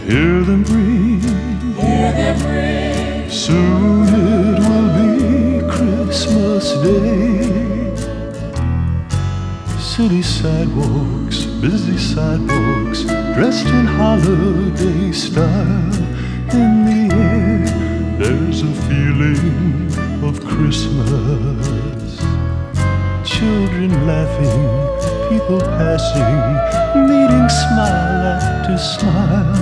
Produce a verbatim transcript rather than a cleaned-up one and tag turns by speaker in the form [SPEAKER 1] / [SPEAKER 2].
[SPEAKER 1] Hear them ring,
[SPEAKER 2] hear them ring.
[SPEAKER 1] soon it will be Christmas Day. City sidewalks, busy sidewalks, dressed in holiday style. In the air, there's a feeling of Christmas. Children laughing, people passing, meeting smile after smile.